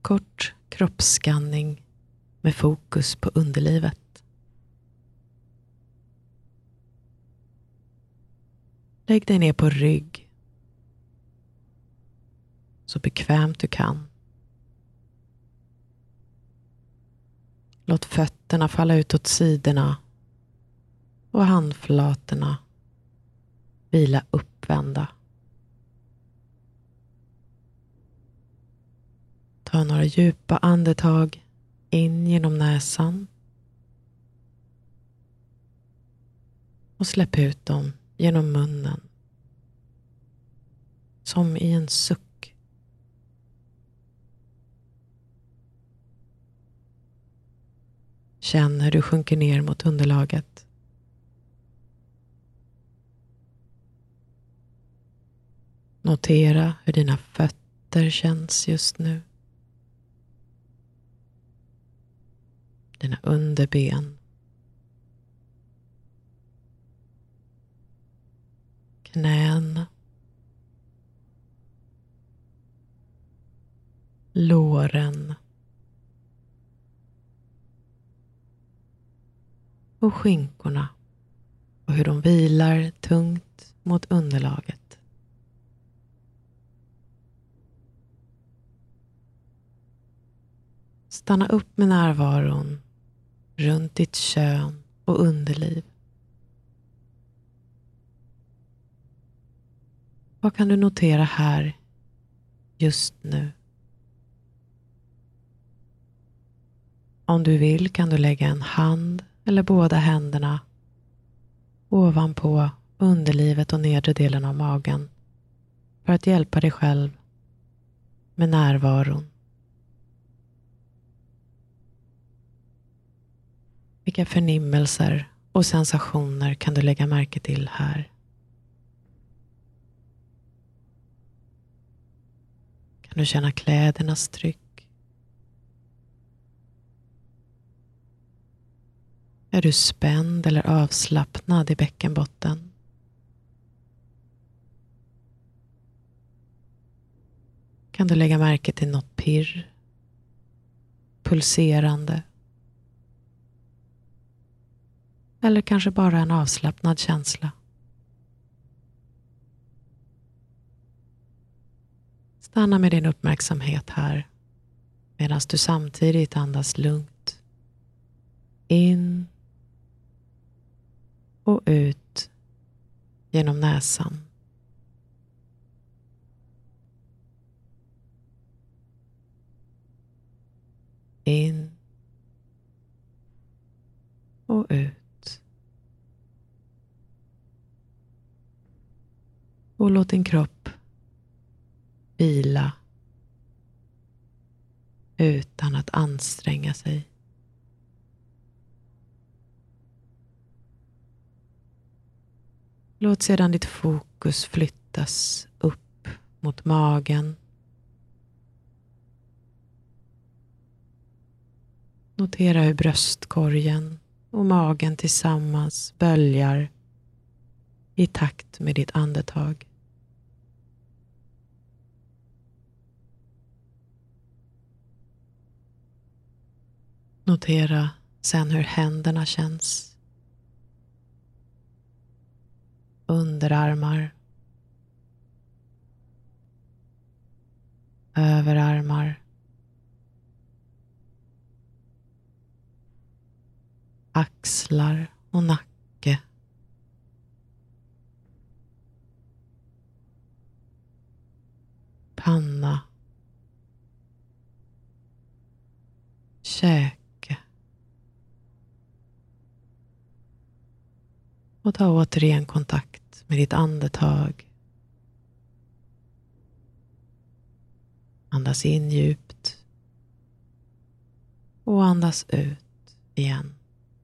kort kroppsskanning med fokus på underlivet. Lägg dig ner på rygg så bekvämt du kan. Låt fötterna falla ut åt sidorna och handflatorna vila uppvända. Ta några djupa andetag in genom näsan och släpp ut dem genom munnen som i en suck. Känn hur du sjunker ner mot underlaget. Notera hur dina fötter känns just nu. Dina underben. Knän. Låren. Och skinkorna. Och hur de vilar tungt mot underlaget. Stanna upp med närvaron runt ditt kön och underliv. Vad kan du notera här just nu? Om du vill kan du lägga en hand eller båda händerna ovanpå underlivet och nedre delen av magen för att hjälpa dig själv med närvaron. Vilka förnimmelser och sensationer kan du lägga märke till här? Kan du känna klädernas tryck? Är du spänd eller avslappnad i bäckenbotten? Kan du lägga märke till något pirr? Pulserande? Eller kanske bara en avslappnad känsla? Stanna med din uppmärksamhet här medan du samtidigt andas lugnt in och ut genom näsan. In och ut. Och låt din kropp vila utan att anstränga sig. Låt sedan ditt fokus flyttas upp mot magen. Notera hur bröstkorgen och magen tillsammans böljar i takt med ditt andetag. Notera sen hur händerna känns. Underarmar. Överarmar. Axlar och nacke. Panna. Käke. Och ta återigen kontakt med ditt andetag. Andas in djupt. Och andas ut igen.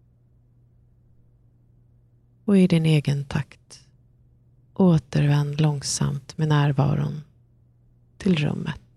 Och i din egen takt återvänd långsamt med närvaron till rummet.